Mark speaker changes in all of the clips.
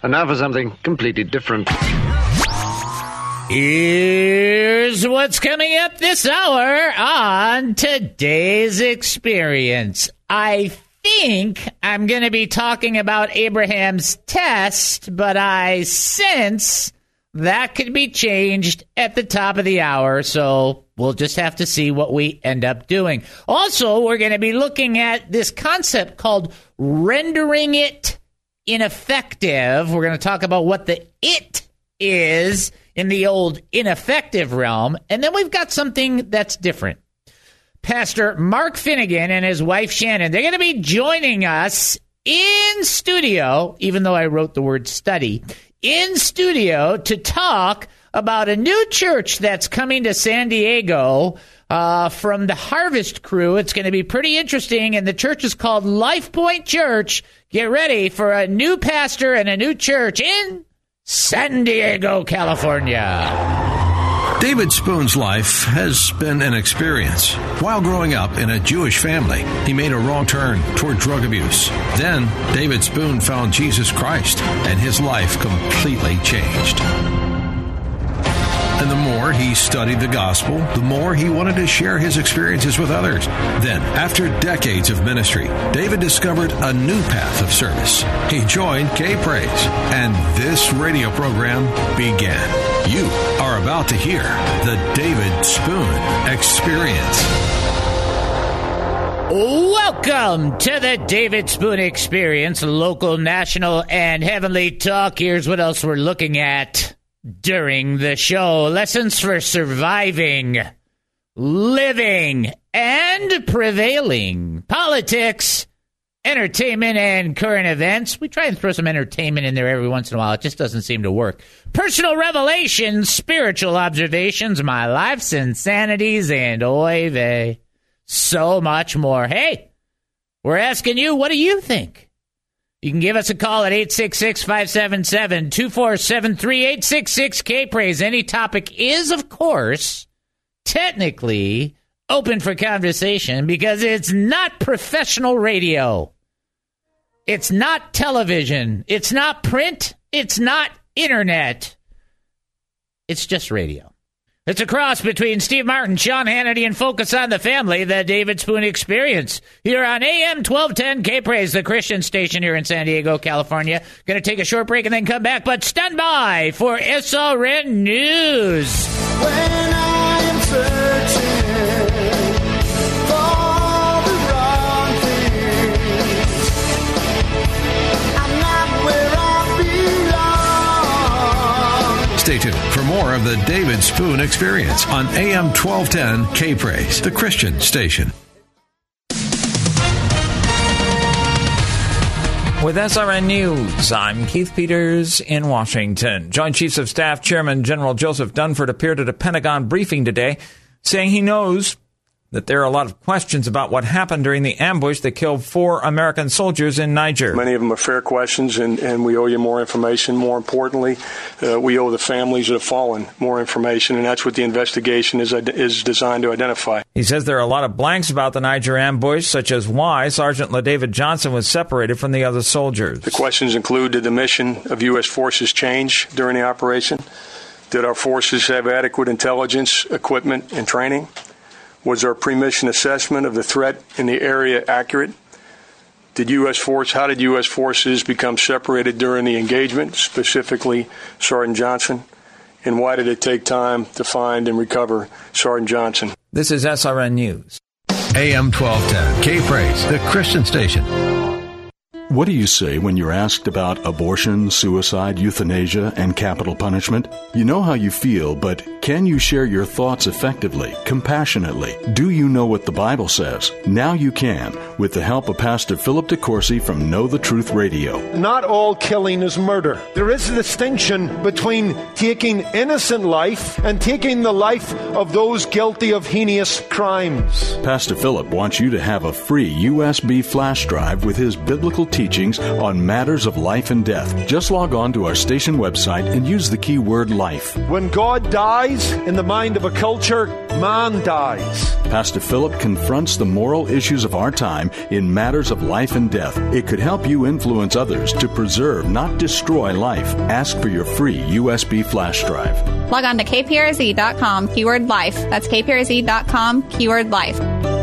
Speaker 1: And now for something completely different.
Speaker 2: Here's what's coming up this hour on Today's Experience. I think I'm going to be talking about Abraham's test, but I sense that could be changed at the top of the hour, so we'll just have to see what we end up doing. Also, we're going to be looking at this concept called rendering it ineffective. We're going to talk about what the it is in the old ineffective realm, and then we've got something that's different. Pastor Mark Finnegan and his wife Shannon, they're going to be joining us in studio, even though I wrote the word study, in studio to talk about a new church that's coming to San Diego from the Harvest Crew. It's going to be pretty interesting, and the church is called Life Point Church. Get ready for a new pastor and a new church in San Diego, California.
Speaker 3: David Spoon's life has been an experience. While growing up in a Jewish family, he made a wrong turn toward drug abuse. Then, David Spoon found Jesus Christ, and his life completely changed. And the more he studied the gospel, the more he wanted to share his experiences with others. Then, after decades of ministry, David discovered a new path of service. He joined K-Praise, and this radio program began. You are about to hear the David Spoon Experience.
Speaker 2: Welcome to the David Spoon Experience, local, national, and heavenly talk. Here's what else we're looking at during the show. Lessons for surviving, living, and prevailing. Politics, entertainment, and current events. We try and throw some entertainment in there every once in a while. It just doesn't seem to work. Personal revelations, spiritual observations, my life's insanities, and oy vey. So much more. Hey, we're asking you, what do you think? You can give us a call at 866-577-2473, 866-K-Praise. Any topic is, of course, technically open for conversation because it's not professional radio. It's not television. It's not print. It's not internet. It's just radio. It's a cross between Steve Martin, Sean Hannity, and Focus on the Family, the David Spoon Experience. Here on AM 1210 K-Praise, the Christian station here in San Diego, California. Going to take a short break and then come back, but stand by for SRN News.
Speaker 4: When I am searching for the wrong things, I'm not where I belong.
Speaker 3: Stay tuned for more of the David Spoon Experience on AM 1210 K-Praise, the Christian station.
Speaker 5: With SRN News, I'm Keith Peters in Washington. Joint Chiefs of Staff Chairman General Joseph Dunford appeared at a Pentagon briefing today, saying he knows that there are a lot of questions about what happened during the ambush that killed 4 American soldiers in Niger.
Speaker 6: Many of them are fair questions, and we owe you more information. More importantly, we owe the families that have fallen more information, and that's what the investigation is designed to identify.
Speaker 5: He says there are a lot of blanks about the Niger ambush, such as why Sergeant LaDavid Johnson was separated from the other soldiers.
Speaker 6: The questions include, did the mission of U.S. forces change during the operation? Did our forces have adequate intelligence, equipment, and training? Was our pre-mission assessment of the threat in the area accurate? How did U.S. forces become separated during the engagement, specifically Sergeant Johnson? And why did it take time to find and recover Sergeant Johnson?
Speaker 5: This is SRN News.
Speaker 3: AM 1210 K-Praise, the Christian station.
Speaker 7: What do you say when you're asked about abortion, suicide, euthanasia, and capital punishment? You know how you feel, but can you share your thoughts effectively, compassionately? Do you know what the Bible says? Now you can, with the help of Pastor Philip DeCourcy from Know the Truth Radio.
Speaker 8: Not all killing is murder. There is a distinction between taking innocent life and taking the life of those guilty of heinous crimes.
Speaker 7: Pastor Philip wants you to have a free USB flash drive with his biblical teachings on matters of life and death. Just log on to our station website and use the keyword life.
Speaker 8: When God dies in the mind of a culture, man dies.
Speaker 7: Pastor Philip confronts the moral issues of our time in matters of life and death. It could help you influence others to preserve, not destroy life. Ask for your free USB flash drive.
Speaker 9: Log on to kprz.com, keyword life. That's kprz.com, keyword life.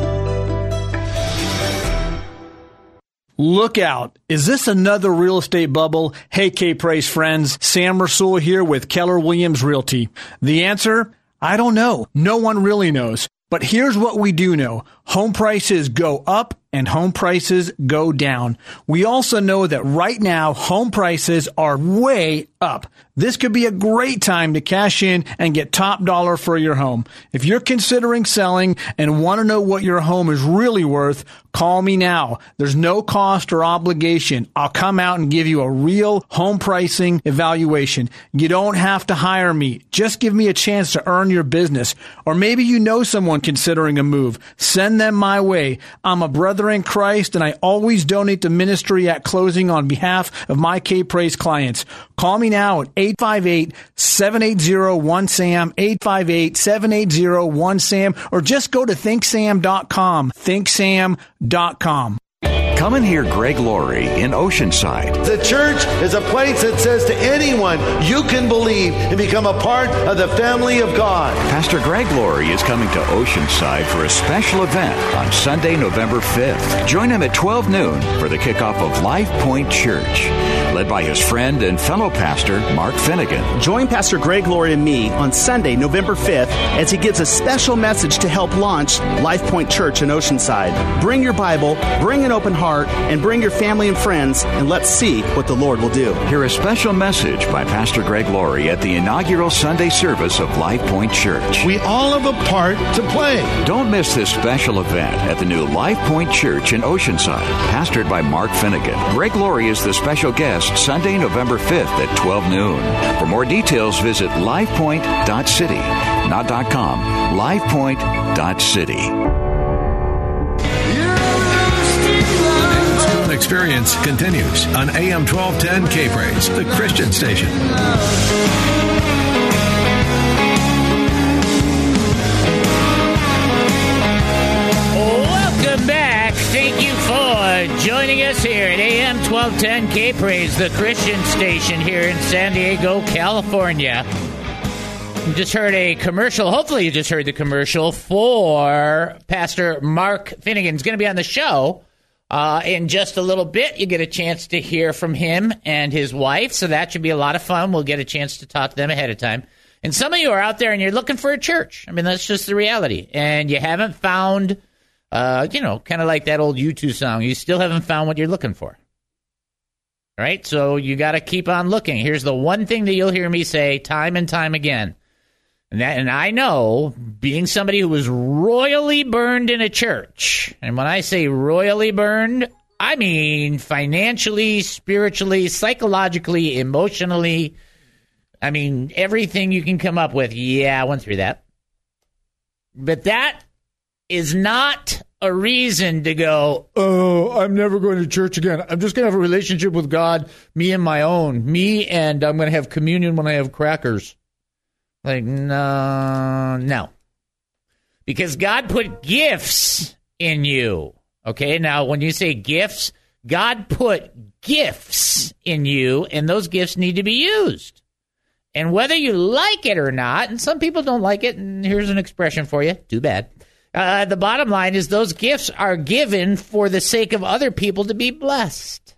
Speaker 10: Look out. Is this another real estate bubble? Hey, K-Praise friends. Sam Rasul here with Keller Williams Realty. The answer? I don't know. No one really knows. But here's what we do know. Home prices go up and home prices go down. We also know that right now, home prices are way up. This could be a great time to cash in and get top dollar for your home. If you're considering selling and want to know what your home is really worth, call me now. There's no cost or obligation. I'll come out and give you a real home pricing evaluation. You don't have to hire me. Just give me a chance to earn your business. Or maybe you know someone considering a move. Send them my way. I'm a brother in Christ, and I always donate to ministry at closing on behalf of my K-Praise clients. Call me now at 858-780-1SAM, 858-780-1SAM, or just go to thinksam.com, thinksam.com.
Speaker 11: Come and hear Greg Laurie in Oceanside.
Speaker 12: The church is a place that says to anyone, you can believe and become a part of the family of God.
Speaker 11: Pastor Greg Laurie is coming to Oceanside for a special event on Sunday, November 5th. Join him at 12 noon for the kickoff of Life Point Church, led by his friend and fellow pastor, Mark Finnegan.
Speaker 13: Join Pastor Greg Laurie and me on Sunday, November 5th, as he gives a special message to help launch Life Point Church in Oceanside. Bring your Bible, bring an open heart, and bring your family and friends, and let's see what the Lord will do.
Speaker 11: Hear a special message by Pastor Greg Laurie at the inaugural Sunday service of Life Point Church.
Speaker 12: We all have a part to play.
Speaker 11: Don't miss this special event at the new Life Point Church in Oceanside, pastored by Mark Finnegan. Greg Laurie is the special guest Sunday, November 5th at 12 noon. For more details, visit lifepoint.city, not .com, lifepoint.city.
Speaker 3: Experience continues on AM 1210 K-Praise, the Christian station.
Speaker 2: Welcome back. Thank you for joining us here at AM 1210 K-Praise, the Christian station here in San Diego, California. You just heard a commercial. Hopefully you just heard the commercial for Pastor Mark Finnegan. He's going to be on the show in just a little bit. You get a chance to hear from him and his wife, so that should be a lot of fun. We'll get a chance to talk to them ahead of time. And some of you are out there and you're looking for a church. I mean, that's just the reality. And you haven't found, kind of like that old U2 song. You still haven't found what you're looking for. All right? So you got to keep on looking. Here's the one thing that you'll hear me say time and time again. And I know, being somebody who was royally burned in a church, and when I say royally burned, I mean financially, spiritually, psychologically, emotionally. I mean, everything you can come up with. Yeah, I went through that. But that is not a reason to go, oh, I'm never going to church again. I'm just going to have a relationship with God, me and my own. Me, and I'm going to have communion when I have crackers. Like, no. Because God put gifts in you. Okay, now when you say gifts, God put gifts in you, and those gifts need to be used. And whether you like it or not, and some people don't like it, and here's an expression for you, too bad. The bottom line is those gifts are given for the sake of other people to be blessed.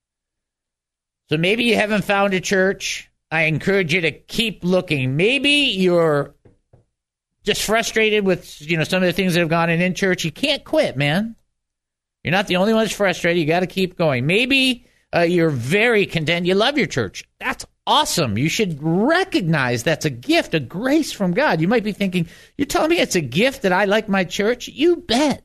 Speaker 2: So maybe you haven't found a church. I encourage you to keep looking. Maybe you're just frustrated with, some of the things that have gone in church. You can't quit, man. You're not the only one that's frustrated. You got to keep going. Maybe you're very content. You love your church. That's awesome. You should recognize that's a gift, a grace from God. You might be thinking, you're telling me it's a gift that I like my church? You bet.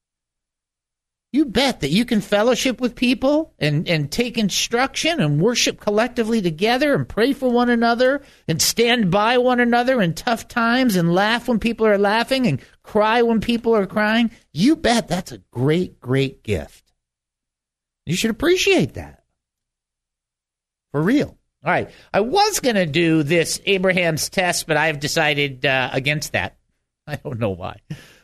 Speaker 2: You bet that you can fellowship with people and take instruction and worship collectively together and pray for one another and stand by one another in tough times and laugh when people are laughing and cry when people are crying. You bet that's a great, great gift. You should appreciate that. For real. All right. I was going to do this Abraham's test, but I've decided against that. I don't know why.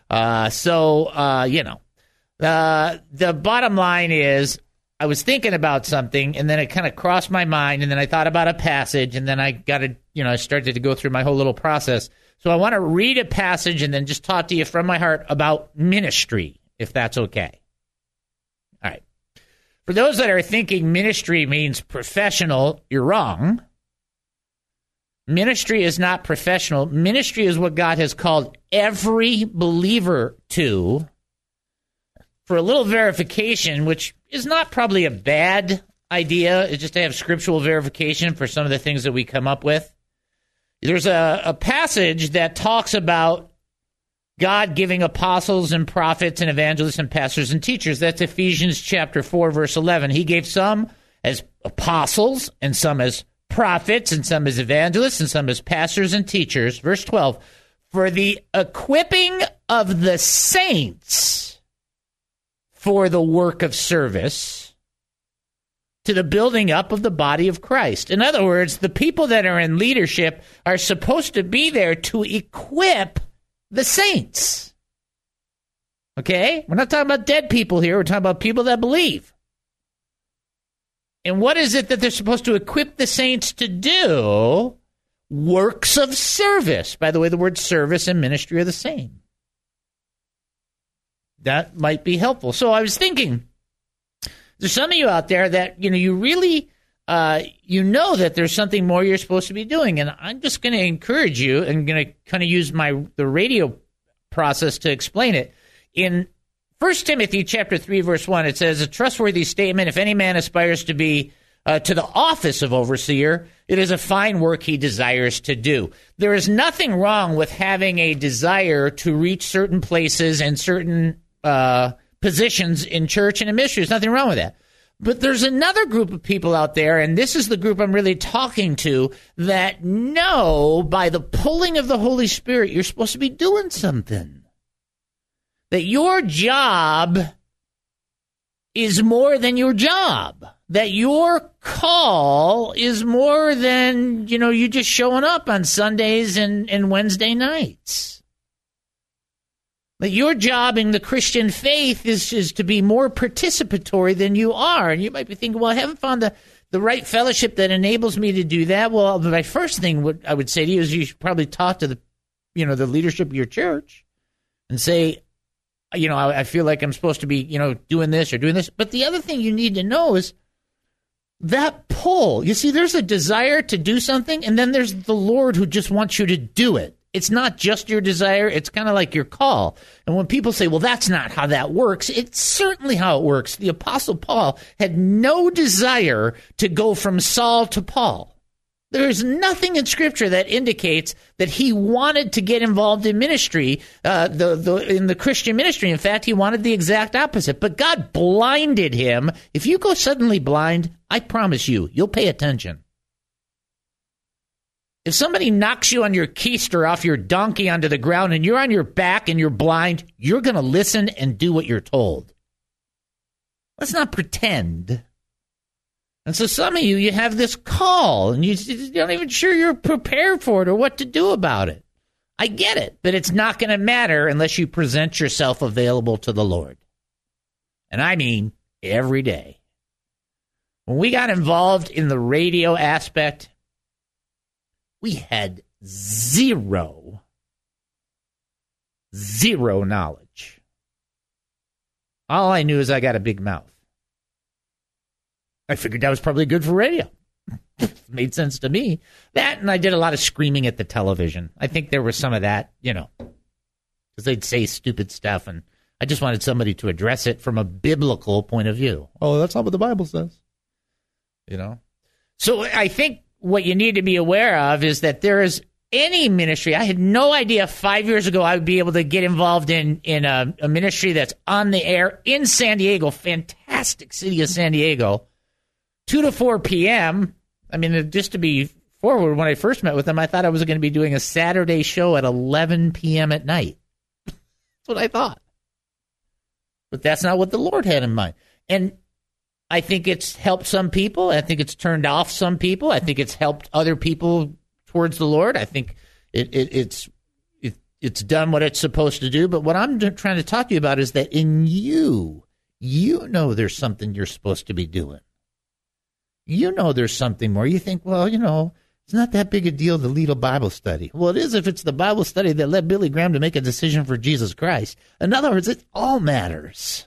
Speaker 2: The bottom line is I was thinking about something, and then it kind of crossed my mind, and then I thought about a passage, and then I I started to go through my whole little process. So I want to read a passage and then just talk to you from my heart about ministry, if that's okay. All right. For those that are thinking ministry means professional, you're wrong. Ministry is not professional. Ministry is what God has called every believer to. For a little verification, which is not probably a bad idea, it's just to have scriptural verification for some of the things that we come up with. There's a passage that talks about God giving apostles and prophets and evangelists and pastors and teachers. That's Ephesians chapter 4, verse 11. He gave some as apostles and some as prophets and some as evangelists and some as pastors and teachers. Verse 12, for the equipping of the saints for the work of service to the building up of the body of Christ. In other words, the people that are in leadership are supposed to be there to equip the saints. Okay? We're not talking about dead people here. We're talking about people that believe. And what is it that they're supposed to equip the saints to do? Works of service. By the way, the word service and ministry are the same. That might be helpful. So I was thinking, there's some of you out there that, you really, that there's something more you're supposed to be doing. And I'm just going to encourage you and going to kind of use the radio process to explain it. In 1 Timothy chapter 3, verse 1, it says, a trustworthy statement, if any man aspires to be to the office of overseer, it is a fine work he desires to do. There is nothing wrong with having a desire to reach certain places and certain positions in church and in ministry. There's nothing wrong with that. But there's another group of people out there, and this is the group I'm really talking to, that know by the pulling of the Holy Spirit you're supposed to be doing something. That your job is more than your job. That your call is more than, you just showing up on Sundays and Wednesday nights. That your job in the Christian faith is to be more participatory than you are. And you might be thinking, well, I haven't found the right fellowship that enables me to do that. Well, my first thing I would say to you is you should probably talk to the leadership of your church and say, I feel like I'm supposed to be, doing this or doing this. But the other thing you need to know is that pull. You see, there's a desire to do something, and then there's the Lord who just wants you to do it. It's not just your desire. It's kind of like your call. And when people say, well, that's not how that works, it's certainly how it works. The Apostle Paul had no desire to go from Saul to Paul. There is nothing in Scripture that indicates that he wanted to get involved in ministry, in the Christian ministry. In fact, he wanted the exact opposite. But God blinded him. If you go suddenly blind, I promise you'll pay attention. If somebody knocks you on your keister off your donkey onto the ground and you're on your back and you're blind, you're going to listen and do what you're told. Let's not pretend. And so some of you have this call and you're not even sure you're prepared for it or what to do about it. I get it, but it's not going to matter unless you present yourself available to the Lord. And I mean every day. When we got involved in the radio aspect, we had zero knowledge. All I knew is I got a big mouth. I figured that was probably good for radio. Made sense to me. That, and I did a lot of screaming at the television. I think there was some of that, because they'd say stupid stuff, and I just wanted somebody to address it from a biblical point of view. Oh, that's not what the Bible says. So I think what you need to be aware of is that there is any ministry. I had no idea 5 years ago I would be able to get involved in a ministry that's on the air in San Diego, fantastic city of San Diego, 2 to 4 p.m. I mean, just to be forward, when I first met with them, I thought I was going to be doing a Saturday show at 11 p.m. at night. That's what I thought. But that's not what the Lord had in mind. And I think it's helped some people. I think it's turned off some people. I think it's helped other people towards the Lord. I think it's done what it's supposed to do. But what I'm trying to talk to you about is that in you know there's something you're supposed to be doing. You know there's something more. You think, well, it's not that big a deal to lead a Bible study. Well, it is if it's the Bible study that led Billy Graham to make a decision for Jesus Christ. In other words, it all matters.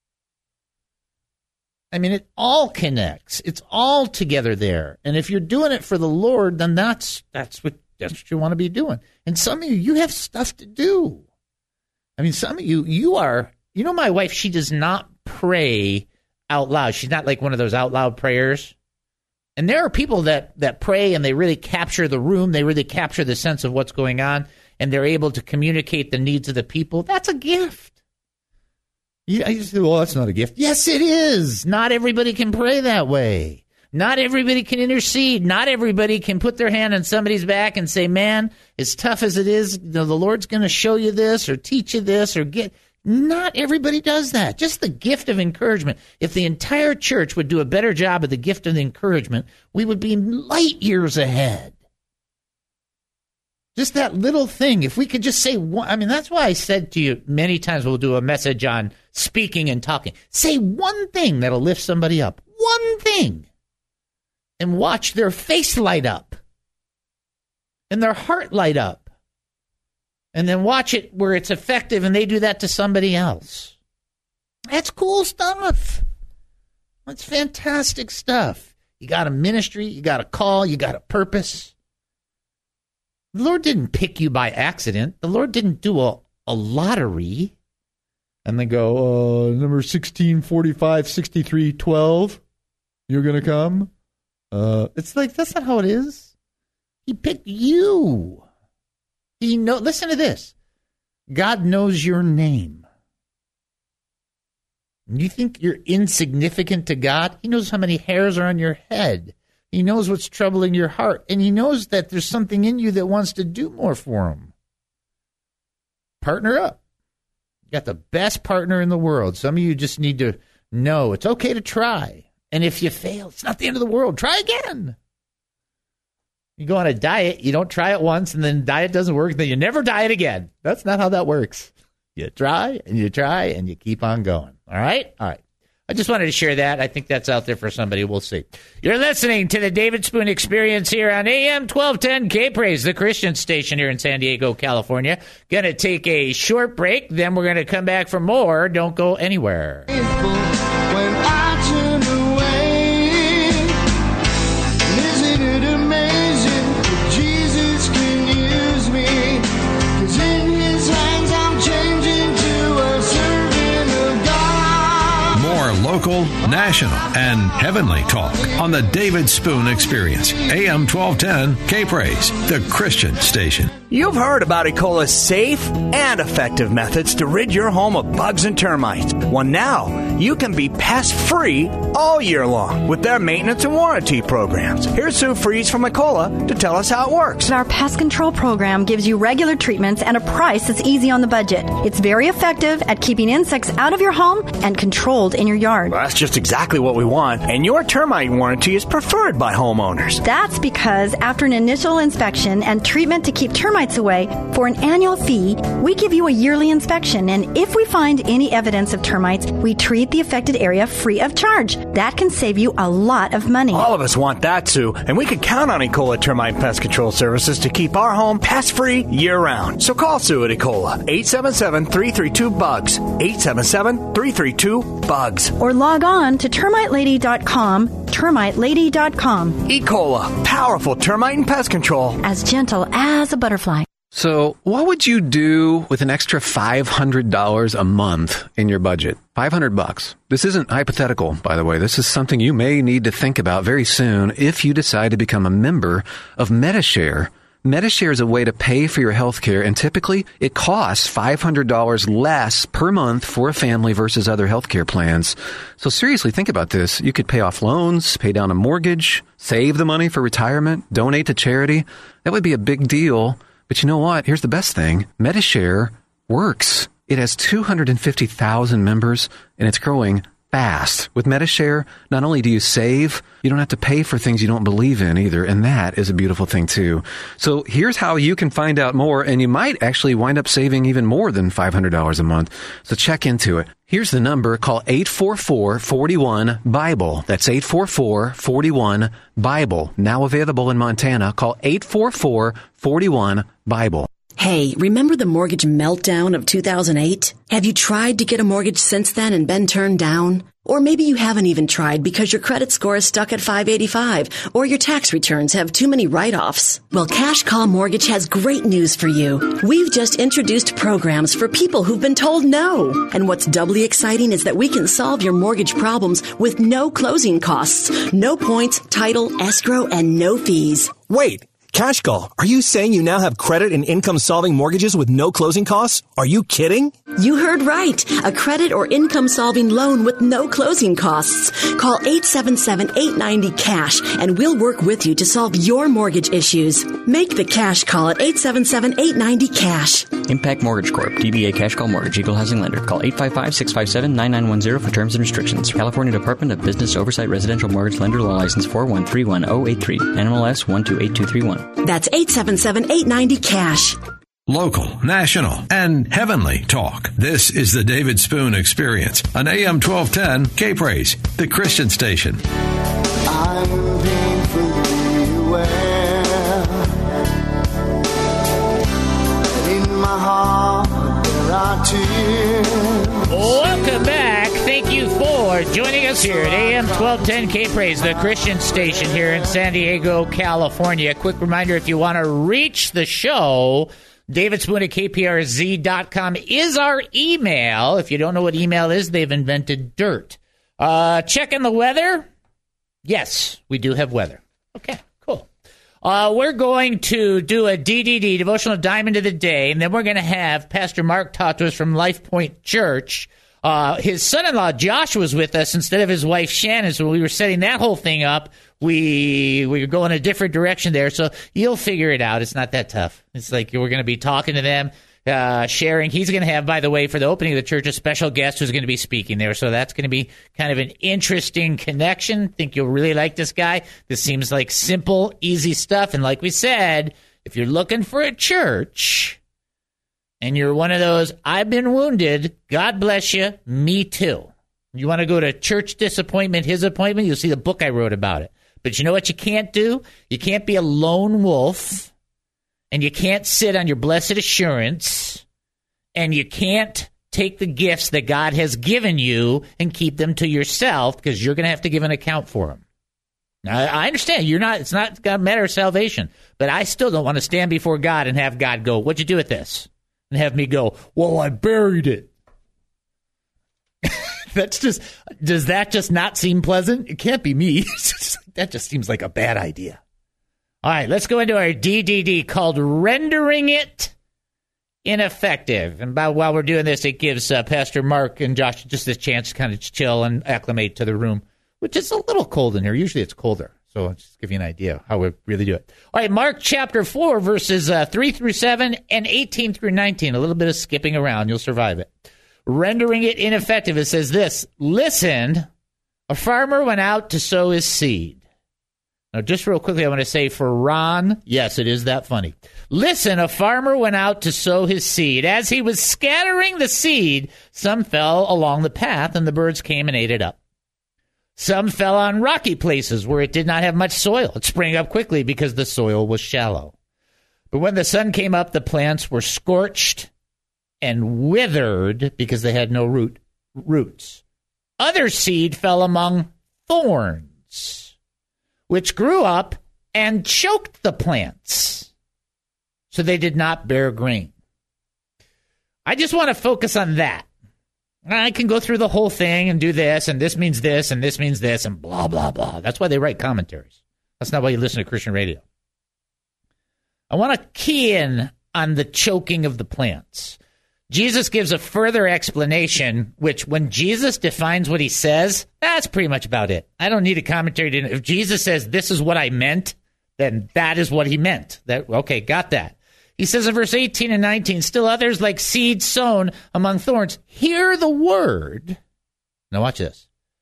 Speaker 2: I mean, it all connects. It's all together there. And if you're doing it for the Lord, then that's what you want to be doing. And some of you have stuff to do. I mean, some of you are, my wife, she does not pray out loud. She's not like one of those out loud prayers. And there are people that pray and they really capture the room. They really capture the sense of what's going on. And they're able to communicate the needs of the people. That's a gift. Yeah, you say, well, that's not a gift. Yes, it is. Not everybody can pray that way. Not everybody can intercede. Not everybody can put their hand on somebody's back and say, man, as tough as it is, the Lord's going to show you this or teach you this or get. Not everybody does that. Just the gift of encouragement. If the entire church would do a better job of the gift of encouragement, we would be light years ahead. Just that little thing. If we could just say one, I mean, that's why I said to you many times we'll do a message on speaking and talking. Say one thing that'll lift somebody up. One thing. And watch their face light up. And their heart light up. And then watch it where it's effective and they do that to somebody else. That's cool stuff. That's fantastic stuff. You got a ministry, you got a call, you got a purpose. The Lord didn't pick you by accident. The Lord didn't do a lottery. And they go, number 16, 45, 63, 12. You're going to come? It's like, that's not how it is. He picked you. Listen to this. God knows your name. You think you're insignificant to God? He knows how many hairs are on your head. He knows what's troubling your heart. And he knows that there's something in you that wants to do more for him. Partner up. You got the best partner in the world. Some of you just need to know it's okay to try. And if you fail, it's not the end of the world. Try again. You go on a diet, you don't try it once, and then diet doesn't work, then you never diet again. That's not how that works. You try, and you keep on going. All right? All right. I just wanted to share that. I think that's out there for somebody. We'll see. You're listening to the David Spoon Experience here on AM 1210 K-Praise, the Christian station here in San Diego, California. Going to take a short break, then we're going to come back for more. Don't go anywhere.
Speaker 4: When I turn away, isn't it amazing that Jesus can use me? 'Cause in his hands I'm changing to a servant of God.
Speaker 3: More local, national, and heavenly talk on the David Spoon Experience. AM 1210 K-Praise, the Christian station.
Speaker 13: You've heard about E. coli's safe and effective methods to rid your home of bugs and termites. Well, now you can be pest-free all year long with their maintenance and warranty programs. Here's Sue Fries from E. coli to tell us how it works.
Speaker 14: Our pest control program gives you regular treatments and a price that's easy on the budget. It's very effective at keeping insects out of your home and controlled in your yard.
Speaker 13: Well, that's just exactly what we want, and your termite warranty is preferred by homeowners.
Speaker 14: That's because after an initial inspection and treatment to keep termites away, for an annual fee, we give you a yearly inspection, and if we find any evidence of termites, we treat the affected area free of charge. That can save you a lot of money.
Speaker 13: All of us want that, Sue, and we can count on E. coli Termite Pest Control Services to keep our home pest-free year-round. So call Sue at E. coli, 877-332-BUGS, 877-332-BUGS.
Speaker 14: Or log on to termitelady.com, termitelady.com.
Speaker 13: E. coli, powerful termite and pest control.
Speaker 14: As gentle as a butterfly.
Speaker 15: So what would you do with an extra $500 a month in your budget? $500. This isn't hypothetical, by the way. This is something you may need to think about very soon if you decide to become a member of Medi-Share. Medi-Share is a way to pay for your health care, and typically it costs $500 less per month for a family versus other health care plans. So seriously, think about this. You could pay off loans, pay down a mortgage, save the money for retirement, donate to charity. That would be a big deal. But you know what? Here's the best thing. Medi-Share works. It has 250,000 members, and it's growing fast. With Metashare, not only do you save, you don't have to pay for things you don't believe in either, and that is a beautiful thing too. So here's how you can find out more, and you might actually wind up saving even more than $500 a month. So check into it. Here's the number. Call 844-41-BIBLE. That's 844-41-BIBLE. Now available in Montana. Call 844-41-BIBLE.
Speaker 16: Hey, remember the mortgage meltdown of 2008? Have you tried to get a mortgage since then and been turned down? Or maybe you haven't even tried because your credit score is stuck at 585 or your tax returns have too many write-offs. Well, Cash Call Mortgage has great news for you. We've just introduced programs for people who've been told no. And what's doubly exciting is that we can solve your mortgage problems with no closing costs, no points, title, escrow, and no fees.
Speaker 17: Wait. Cash Call, are you saying you now have credit and income-solving mortgages with no closing costs? Are you kidding?
Speaker 16: You heard right. A credit or income-solving loan with no closing costs. Call 877-890-CASH and we'll work with you to solve your mortgage issues. Make the Cash Call at 877-890-CASH.
Speaker 18: Impact Mortgage Corp. DBA Cash Call Mortgage. Equal Housing Lender. Call 855-657-9910 for terms and restrictions. California Department of Business Oversight Residential Mortgage Lender Law License 4131083. NMLS 128231.
Speaker 16: That's 877-890-CASH.
Speaker 3: Local, national, and heavenly talk. This is the David Spoon Experience on AM 1210 K-Praise, the Christian station.
Speaker 4: I'm painfully aware that in my heart there are tears.
Speaker 2: Welcome back. Thank you for joining us here at AM 1210 K-Praise, the Christian station here in San Diego, California. A quick reminder, if you want to reach the show, David Spoon at KPRZ.com is our email. If you don't know what email is, they've invented dirt. Checking the weather? Yes, we do have weather. Okay, cool. We're going to do a DDD, Devotional Diamond of the Day, and then we're going to have Pastor Mark talk to us from Life Point Church. His son-in-law, Josh, was with us instead of his wife, Shannon. So we were setting that whole thing up. We were going a different direction there. So you'll figure it out. It's not that tough. It's like we're going to be talking to them, sharing. He's going to have, by the way, for the opening of the church, a special guest who's going to be speaking there. So that's going to be kind of an interesting connection. Think you'll really like this guy. This seems like simple, easy stuff. And like we said, if you're looking for a church and you're one of those, I've been wounded, God bless you, me too. You want to go to Church Disappointment, His Appointment, you'll see the book I wrote about it. But you know what you can't do? You can't be a lone wolf, and you can't sit on your blessed assurance, and you can't take the gifts that God has given you and keep them to yourself, because you're going to have to give an account for them. Now, I understand it's not a matter of salvation, but I still don't want to stand before God and have God go, what'd you do with this? And have me go, well, I buried it. Does that just not seem pleasant? It can't be me. That just seems like a bad idea. All right, let's go into our DDD called Rendering It Ineffective. And while we're doing this, it gives Pastor Mark and Josh just a chance to kind of chill and acclimate to the room, which is a little cold in here. Usually it's colder. So I'll just give you an idea of how we really do it. All right, Mark chapter 4, verses 3 through 7 and 18 through 19. A little bit of skipping around. You'll survive it. Rendering it ineffective. It says this: Listen, a farmer went out to sow his seed. Now, just real quickly, I want to say for Ron, yes, it is that funny. Listen, a farmer went out to sow his seed. As he was scattering the seed, some fell along the path, and the birds came and ate it up. Some fell on rocky places where it did not have much soil. It sprang up quickly because the soil was shallow. But when the sun came up, the plants were scorched and withered because they had no roots. Other seed fell among thorns, which grew up and choked the plants, so they did not bear grain. I just want to focus on that. I can go through the whole thing and do this, and this means this, and this means this, and blah, blah, blah. That's why they write commentaries. That's not why you listen to Christian radio. I want to key in on the choking of the plants. Jesus gives a further explanation, which when Jesus defines what he says, that's pretty much about it. I don't need a commentary. If Jesus says, this is what I meant, then that is what he meant. Okay, got that. He says in verse 18 and 19, still others like seed sown among thorns hear the word. Now watch this.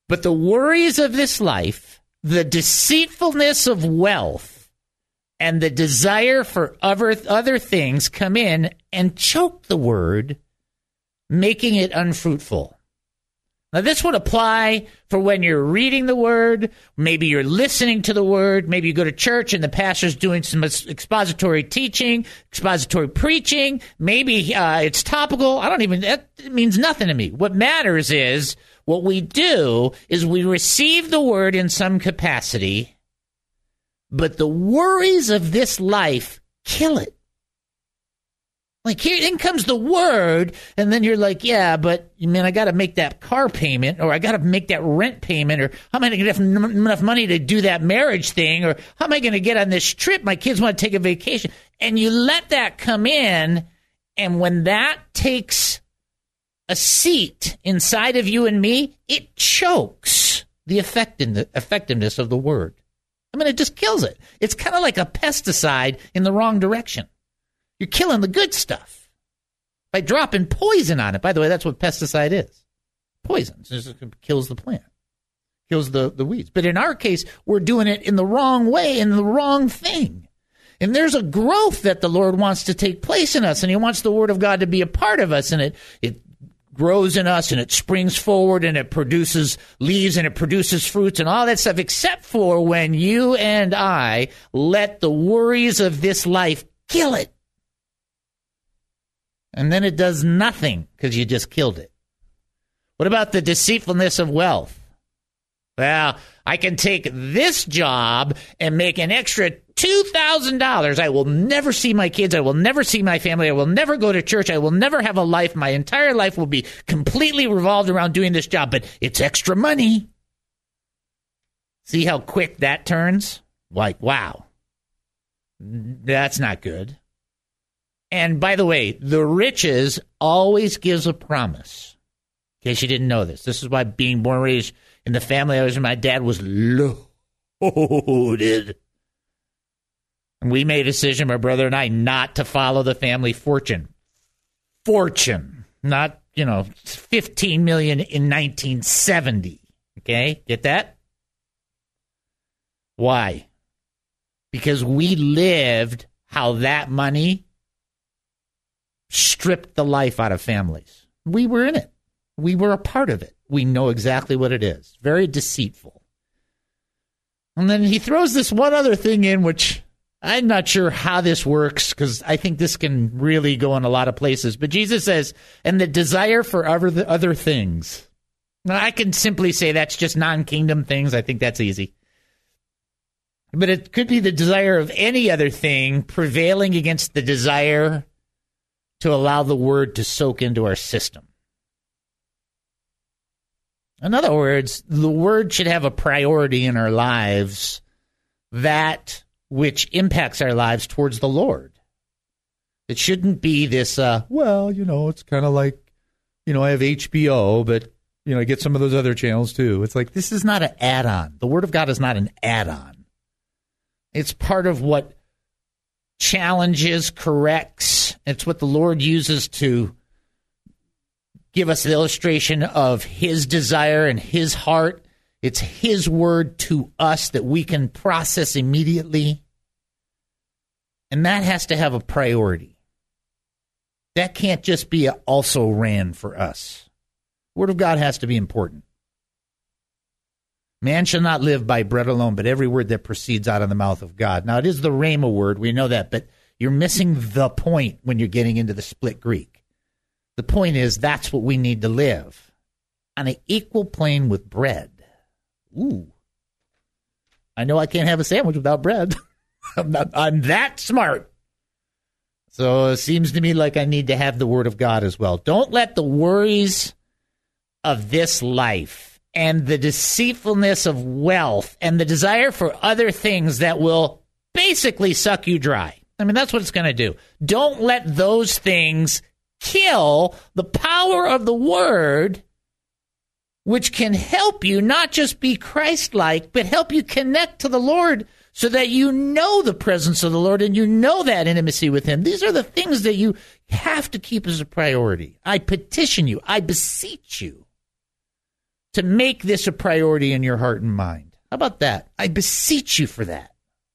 Speaker 2: But the worries of this life, the deceitfulness of wealth, and the desire for other things come in and choke the word, making it unfruitful. Now, this would apply for when you're reading the word, maybe you're listening to the word, maybe you go to church and the pastor's doing some expository teaching, expository preaching, maybe it's topical. That means nothing to me. What matters is what we do is we receive the word in some capacity, but the worries of this life kill it. Like, here in comes the word, and then you're like, yeah, but, man, I got to make that car payment, or I got to make that rent payment, or how am I going to get enough money to do that marriage thing, or how am I going to get on this trip? My kids want to take a vacation. And you let that come in, and when that takes a seat inside of you and me, it chokes the effectiveness of the word. I mean, it just kills it. It's kind of like a pesticide in the wrong direction. You're killing the good stuff by dropping poison on it. By the way, that's what pesticide is. Poison. It just kills the plant, kills the weeds. But in our case, we're doing it in the wrong way, in the wrong thing. And there's a growth that the Lord wants to take place in us, and he wants the Word of God to be a part of us, and it grows in us, and it springs forward, and it produces leaves, and it produces fruits, and all that stuff, except for when you and I let the worries of this life kill it. And then it does nothing because you just killed it. What about the deceitfulness of wealth? Well, I can take this job and make an extra $2,000. I will never see my kids. I will never see my family. I will never go to church. I will never have a life. My entire life will be completely revolved around doing this job, but it's extra money. See how quick that turns? Like, wow. That's not good. And by the way, the riches always gives a promise. In case you didn't know this. This is why being born and raised in the family I was in, my dad was loaded. And we made a decision, my brother and I, not to follow the family fortune. Fortune. Not, $15 million in 1970. Okay? Get that? Why? Because we lived how that money stripped the life out of families. We were in it. We were a part of it. We know exactly what it is. Very deceitful. And then he throws this one other thing in, which I'm not sure how this works, because I think this can really go in a lot of places. But Jesus says, and the desire for other things. Now, I can simply say that's just non-kingdom things. I think that's easy. But it could be the desire of any other thing prevailing against the desire to allow the word to soak into our system. In other words, the word should have a priority in our lives, that which impacts our lives towards the Lord. It shouldn't be this, it's kind of like, I have HBO, but, I get some of those other channels too. It's like, this is not an add-on. The Word of God is not an add-on. It's part of what challenges, corrects. It's what the Lord uses to give us the illustration of His desire and His heart. It's His word to us that we can process immediately. And that has to have a priority. That can't just be a also ran for us. The Word of God has to be important. Man shall not live by bread alone, but every word that proceeds out of the mouth of God. Now, it is the Rhema word. We know that, but you're missing the point when you're getting into the split Greek. The point is that's what we need to live on an equal plane with bread. Ooh. I know I can't have a sandwich without bread. I'm that smart. So it seems to me like I need to have the Word of God as well. Don't let the worries of this life and the deceitfulness of wealth and the desire for other things that will basically suck you dry. I mean, that's what it's going to do. Don't let those things kill the power of the Word, which can help you not just be Christ-like, but help you connect to the Lord so that you know the presence of the Lord and you know that intimacy with Him. These are the things that you have to keep as a priority. I petition you, I beseech you to make this a priority in your heart and mind. How about that? I beseech you for that.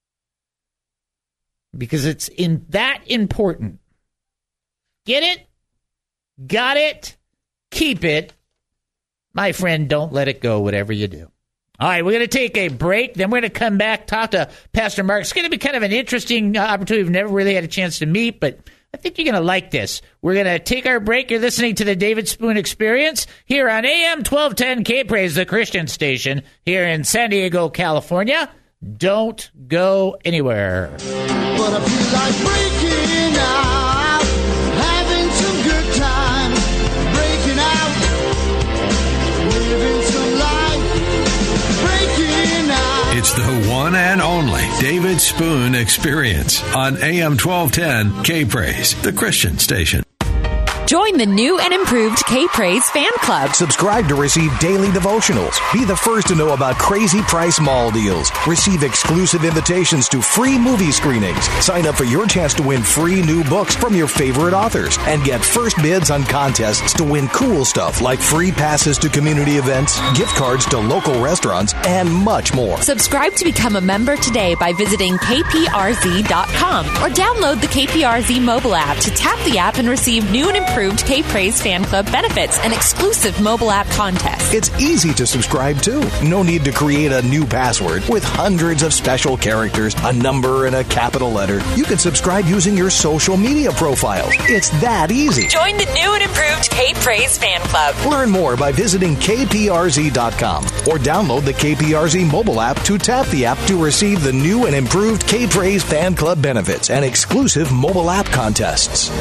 Speaker 2: Because it's that important. Get it? Got it? Keep it. My friend, don't let it go, whatever you do. All right, we're going to take a break. Then we're going to come back, talk to Pastor Mark. It's going to be kind of an interesting opportunity. We've never really had a chance to meet, but I think you're going to like this. We're going to take our break. You're listening to the David Spoon Experience here on AM 1210 K-Praise, the Christian station here in San Diego, California. Don't go anywhere.
Speaker 4: But I feel like breaking out, having some good time, breaking out, living some life, breaking out.
Speaker 3: It's the one and only David Spoon Experience on AM 1210 K-Praise, the Christian station.
Speaker 19: Join the new and improved K-Praise Fan Club.
Speaker 17: Subscribe to receive daily devotionals. Be the first to know about crazy price mall deals. Receive exclusive invitations to free movie screenings. Sign up for your chance to win free new books from your favorite authors. And get first bids on contests to win cool stuff like free passes to community events, gift cards to local restaurants, and much more.
Speaker 19: Subscribe to become a member today by visiting kprz.com or download the KPRZ mobile app to tap the app and receive new and improved K-Praise Fan Club benefits and exclusive mobile app contests.
Speaker 17: It's easy to subscribe to. No need to create a new password with hundreds of special characters, a number, and a capital letter. You can subscribe using your social media profiles. It's that easy.
Speaker 19: Join the new and improved K-Praise Fan Club.
Speaker 17: Learn more by visiting kprz.com or download the KPRZ mobile app to tap the app to receive the new and improved K-Praise Fan Club benefits and exclusive mobile app contests.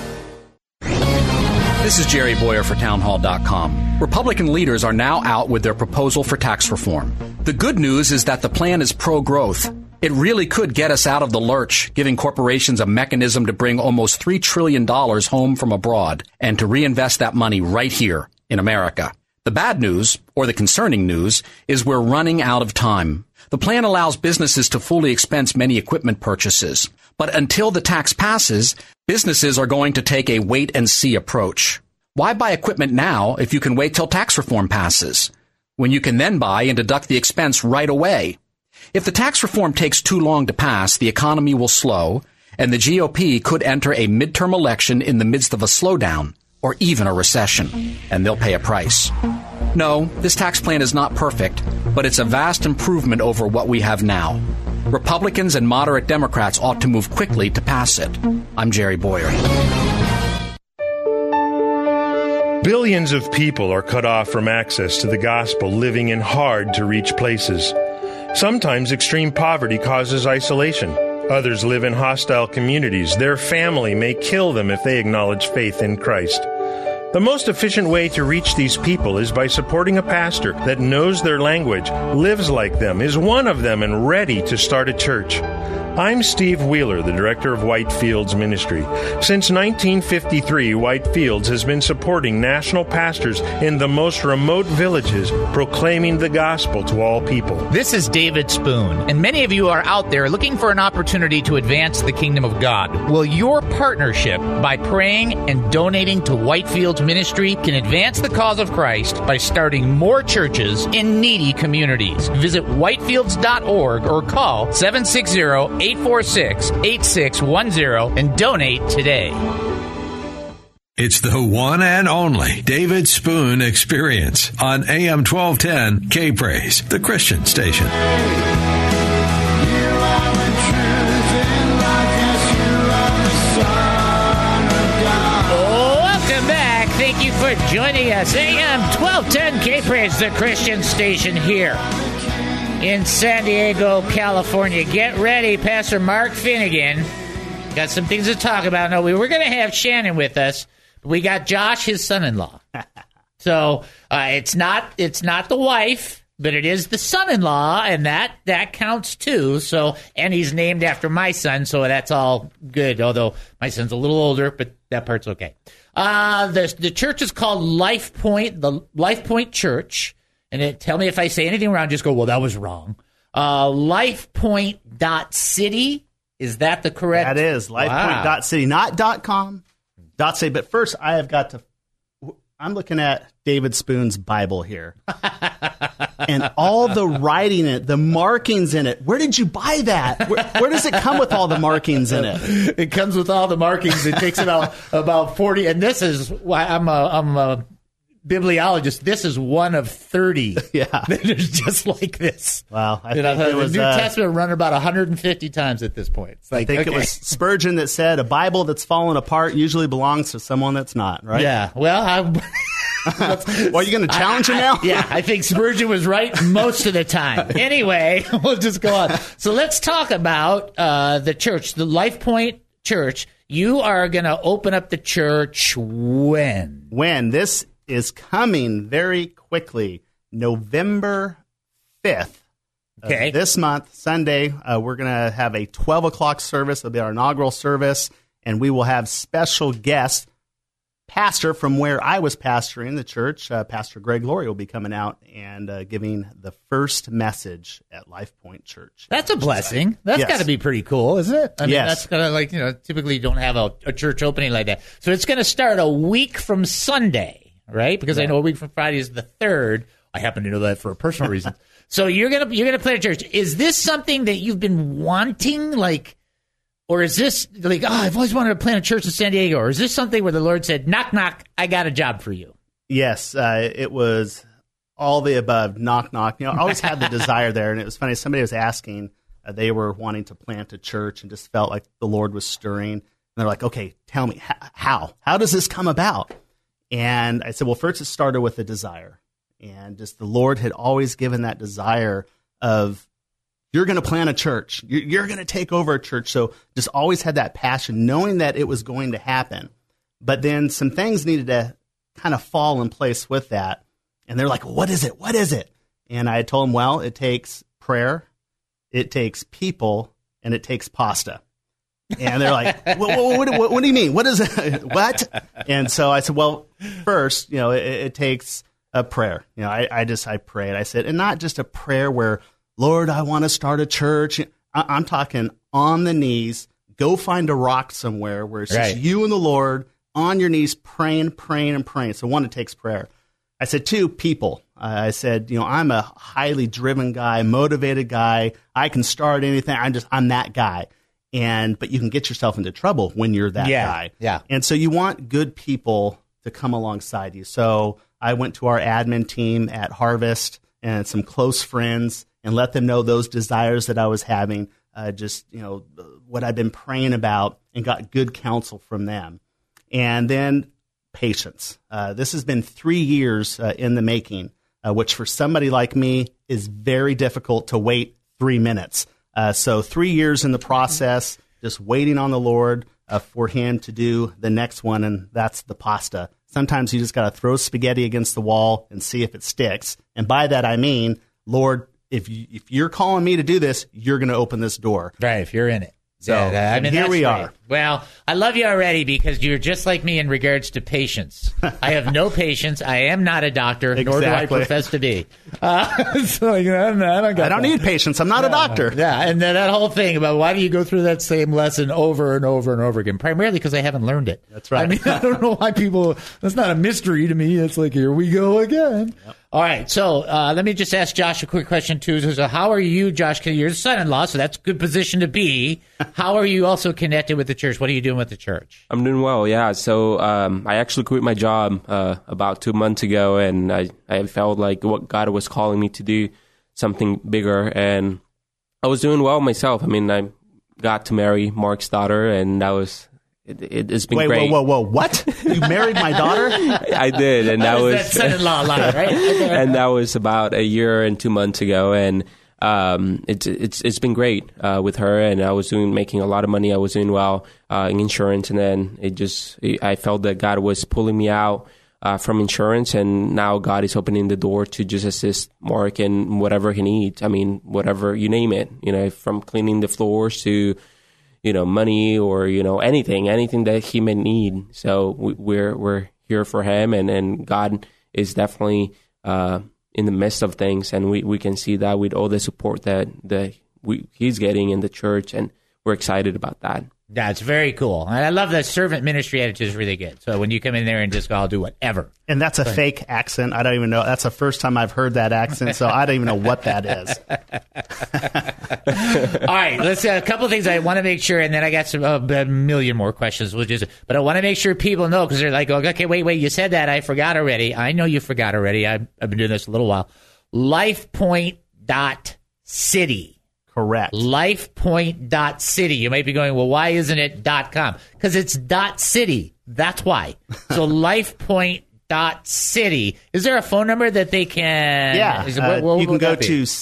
Speaker 20: This is Jerry Boyer for Townhall.com. Republican leaders are now out with their proposal for tax reform. The good news is that the plan is pro-growth. It really could get us out of the lurch, giving corporations a mechanism to bring almost $3 trillion home from abroad and to reinvest that money right here in America. The bad news, or the concerning news, is we're running out of time. The plan allows businesses to fully expense many equipment purchases. But until the tax passes, businesses are going to take a wait-and-see approach. Why buy equipment now if you can wait till tax reform passes, when you can then buy and deduct the expense right away? If the tax reform takes too long to pass, the economy will slow, and the GOP could enter a midterm election in the midst of a slowdown, or even a recession, and they'll pay a price. No, this tax plan is not perfect, but it's a vast improvement over what we have now. Republicans and moderate Democrats ought to move quickly to pass it. I'm Jerry Boyer.
Speaker 21: Billions of people are cut off from access to the gospel, living in hard-to-reach places. Sometimes extreme poverty causes isolation. Others live in hostile communities. Their family may kill them if they acknowledge faith in Christ. The most efficient way to reach these people is by supporting a pastor that knows their language, lives like them, is one of them, and ready to start a church. I'm Steve Wheeler, the director of Whitefields Ministry. Since 1953, Whitefields has been supporting national pastors in the most remote villages, proclaiming the gospel to all people.
Speaker 2: This is David Spoon, and many of you are out there looking for an opportunity to advance the kingdom of God. Well, your partnership by praying and donating to Whitefields Ministry can advance the cause of Christ by starting more churches in needy communities. Visit whitefields.org or call 760-846-8610 and donate today.
Speaker 3: It's the one and only David Spoon Experience on AM 1210 K-Praise, the Christian station.
Speaker 2: Welcome back. Thank you for joining us. AM 1210 K-Praise, the Christian station here in San Diego, California. Get ready, Pastor Mark Finnegan. Got some things to talk about. No, we were going to have Shannon with us. We got Josh, his son-in-law. So it's not the wife, but it is the son-in-law, and that counts too. So, and he's named after my son, so that's all good. Although my son's a little older, but that part's okay. The church is called Life Point, the Life Point Church. And tell me if I say anything wrong, just go, well, that was wrong. LifePoint.city, is that the correct?
Speaker 13: That is, LifePoint.city, not .com, .city. But first, I'm I'm looking at David Spoon's Bible here. And all the writing in it, the markings in it. Where did you buy that? Where does it come with all the markings in it?
Speaker 2: It comes with all the markings. It takes about 40. And this is why I'm a bibliologist. This is one of 30 that is just like this.
Speaker 13: Wow. I think
Speaker 2: the
Speaker 13: it was,
Speaker 2: New Testament run about 150 times at this point. It's like,
Speaker 13: I think it was Spurgeon that said a Bible that's fallen apart usually belongs to someone that's not, right?
Speaker 2: Yeah. Well,
Speaker 13: well, are you going to challenge him now?
Speaker 2: Yeah, I think Spurgeon was right most of the time. Anyway, we'll just go on. So let's talk about the church, the Life Point Church. You are going to open up the church when?
Speaker 13: When? This is coming very quickly, November 5th.
Speaker 2: Okay.
Speaker 13: This month, Sunday, we're going to have a 12 o'clock service. It'll be our inaugural service, and we will have special guests. Pastor from where I was pastoring the church, Pastor Greg Laurie, will be coming out and giving the first message at Life Point Church.
Speaker 2: That's a blessing. That's got to be pretty cool, isn't it? I mean,
Speaker 13: Yes.
Speaker 2: that's kind of typically you don't have a church opening like that. So it's going to start a week from Sunday, right? Because I know a week from Friday is the 3rd. I happen to know that for a personal reason. So you're gonna play at church. Is this something that you've been wanting, or is this like, I've always wanted to plant a church in San Diego? Or is this something where the Lord said, knock, knock, I got a job for you?
Speaker 13: Yes, it was all the above, knock, knock. I always had the desire there, and it was funny. Somebody was asking, they were wanting to plant a church and just felt like the Lord was stirring. And they're like, okay, tell me, how? How does this come about? And I said, well, first it started with a desire. And just the Lord had always given that desire of, you're going to plant a church. You're going to take over a church. So just always had that passion, knowing that it was going to happen. But then some things needed to kind of fall in place with that. And they're like, what is it? What is it? And I told them, well, it takes prayer, it takes people, and it takes pasta. And they're like, what do you mean? What is it? What? And so I said, well, first, it takes a prayer. I prayed. I said, and not just a prayer where, Lord, I want to start a church. I'm talking on the knees. Go find a rock somewhere where it's just you and the Lord on your knees praying. So one, it takes prayer. I said, two, people. I said, I'm a highly driven guy, motivated guy. I can start anything. I'm that guy. But you can get yourself into trouble when you're that guy.
Speaker 2: Yeah.
Speaker 13: And so you want good people to come alongside you. So I went to our admin team at Harvest and some close friends and let them know those desires that I was having, what I've been praying about, and got good counsel from them. And then patience. This has been 3 years in the making, which for somebody like me is very difficult to wait 3 minutes. So 3 years in the process, just waiting on the Lord for him to do the next one, and that's the pasta. Sometimes you just got to throw spaghetti against the wall and see if it sticks. And by that I mean, Lord, if you're calling me to do this, you're going to open this door.
Speaker 2: Right, if you're in it.
Speaker 13: So here we are.
Speaker 2: Well, I love you already because you're just like me in regards to patience. I have no patience. I am not a doctor, nor do I profess to be. I
Speaker 13: don't need patience. I'm not a doctor.
Speaker 2: Yeah, and then that whole thing about why do you go through that same lesson over and over and over again? Primarily because I haven't learned it.
Speaker 13: That's right.
Speaker 2: I mean, I don't know why people, that's not a mystery to me. It's like, here we go again. Yep. All right, so let me just ask Josh a quick question, too. So how are you, Josh? You're the son-in-law, so that's a good position to be. How are you also connected with the church? What are you doing with the church?
Speaker 1: I'm doing well, yeah. So I actually quit my job about 2 months ago, and I felt like what God was calling me to do, something bigger, and I was doing well myself. I mean, I got to marry Mark's daughter, and that was... It's been great.
Speaker 13: Whoa! What? You married my daughter?
Speaker 1: I did, and that was
Speaker 2: that son-in-law line, right?
Speaker 1: And that was about 1 year and 2 months ago, and it's been great with her. And I was making a lot of money. I was doing well in insurance, and then I felt that God was pulling me out from insurance, and now God is opening the door to just assist Mark in whatever he needs. I mean, whatever you name it, from cleaning the floors to money or, anything that he may need. So we're here for him, and God is definitely in the midst of things, and we can see that with all the support that he's getting in the church, and we're excited about that.
Speaker 2: That's very cool. And I love the servant ministry attitude is really good. So when you come in there and just go, I'll do whatever.
Speaker 13: And that's a fake accent. I don't even know. That's the first time I've heard that accent, so I don't even know what that is.
Speaker 2: All right, let's a couple of things I want to make sure, and then I got a million more questions. But I want to make sure people know, because they're like, okay, wait, you said that. I forgot already. I know you forgot already. I've been doing this a little while. LifePoint.city.
Speaker 13: Correct.
Speaker 2: LifePoint.city. You might be going, well, why isn't it .com? Because it's .city. That's why. So LifePoint.city. Is there a phone number that they can?
Speaker 13: Yeah.
Speaker 2: What
Speaker 13: you can go
Speaker 2: be?
Speaker 13: to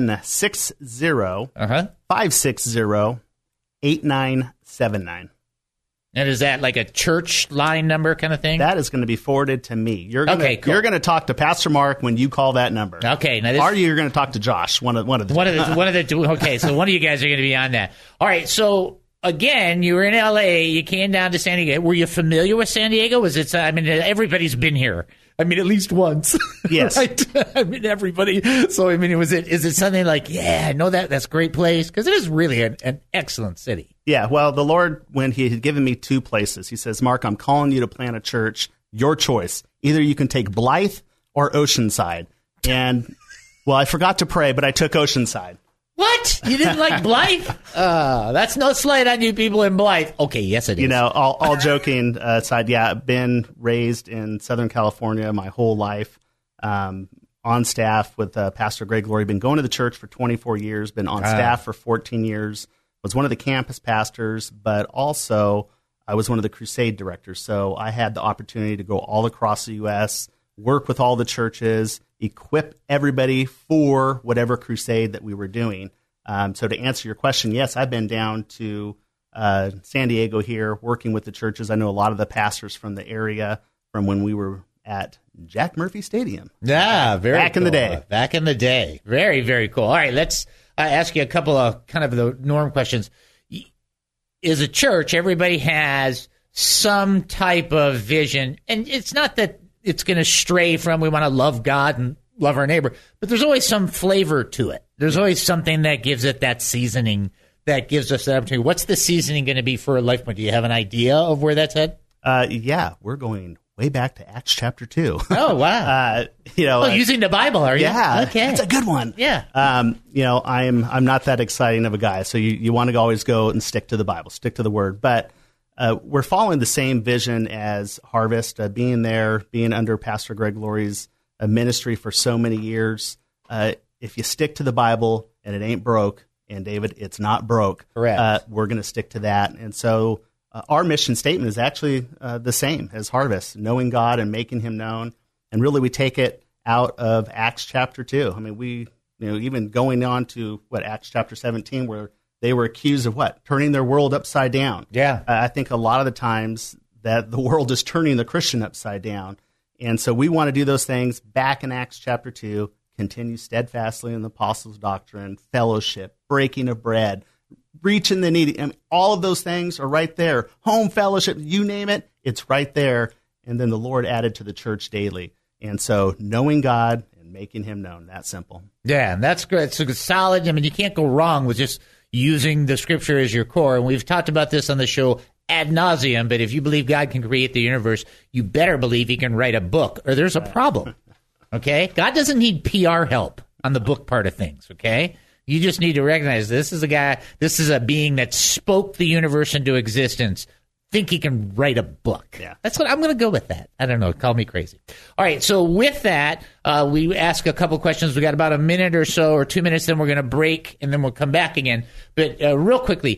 Speaker 13: 760-560-8979.
Speaker 2: And is that like a church line number kind of thing?
Speaker 13: That is going to be forwarded to me. You're going to talk to Pastor Mark when you call that number.
Speaker 2: Okay. Now
Speaker 13: or you're going to talk to Josh, one of the
Speaker 2: two. Okay, so one of you guys are going to be on that. All right, so again, you were in L.A., you came down to San Diego. Were you familiar with San Diego? Was it? I mean, everybody's been here. I mean, at least once.
Speaker 13: Yes.
Speaker 2: Right? I mean, everybody. So, I mean, is it something like, yeah, I know that's a great place? Because it is really an excellent city.
Speaker 13: Yeah, well, the Lord, when he had given me two places, he says, Mark, I'm calling you to plant a church. Your choice. Either you can take Blythe or Oceanside. And, well, I forgot to pray, but I took Oceanside.
Speaker 2: What? You didn't like Blythe? That's no slight on you people in Blythe. Okay, yes, it is.
Speaker 13: You know, all joking aside, yeah, I've been raised in Southern California my whole life, on staff with Pastor Greg Laurie. Been going to the church for 24 years, been on staff for 14 years, was one of the campus pastors, but also I was one of the crusade directors. So I had the opportunity to go all across the U.S., work with all the churches, equip everybody for whatever crusade that we were doing. So to answer your question, yes, I've been down to San Diego here working with the churches. I know a lot of the pastors from the area from when we were at Jack Murphy Stadium.
Speaker 2: Yeah, very
Speaker 13: back in the day.
Speaker 2: Back in the day. Very, very cool. All right, let's ask you a couple of kind of the norm questions. As a church, everybody has some type of vision, and it's not that it's going to stray from we want to love God and love our neighbor, but there's always some flavor to it. There's always something that gives it that seasoning, that gives us that opportunity. What's the seasoning going to be for a LifePoint? Do you have an idea of where that's at?
Speaker 13: Yeah, we're going way back to Acts chapter 2.
Speaker 2: Oh, wow. Using the Bible, are you?
Speaker 13: Yeah.
Speaker 2: Okay.
Speaker 13: It's a good one.
Speaker 2: Yeah.
Speaker 13: I'm not that exciting of a guy, so you want to always go and stick to the Bible, stick to the Word. But we're following the same vision as Harvest, being there, being under Pastor Greg Laurie's ministry for so many years. If you stick to the Bible and it ain't broke, and David, it's not broke,
Speaker 2: correct.
Speaker 13: We're going to stick to that. And so our mission statement is actually the same as Harvest, knowing God and making him known. And really we take it out of Acts chapter 2. I mean, even going on to Acts chapter 17, where they were accused of turning their world upside down.
Speaker 2: Yeah.
Speaker 13: I think a lot of the times that the world is turning the Christian upside down. And so we want to do those things back in Acts chapter 2, continue steadfastly in the apostles' doctrine, fellowship, breaking of bread, reaching the needy. I mean, all of those things are right there. Home fellowship, you name it, it's right there. And then the Lord added to the church daily. And so knowing God and making him known, that simple.
Speaker 2: Yeah, and that's good. It's solid. I mean, you can't go wrong with just using the scripture as your core. And we've talked about this on the show ad nauseum, but if you believe God can create the universe, you better believe he can write a book, or there's a problem. Okay? God doesn't need PR help on the book part of things, okay? You just need to recognize this is a being that spoke the universe into existence. Think he can write a book.
Speaker 13: Yeah.
Speaker 2: That's what I'm going to go with that. I don't know. Call me crazy. All right. So with that, we ask a couple questions. We got about a minute or so, or 2 minutes. Then we're going to break, and then we'll come back again. But real quickly,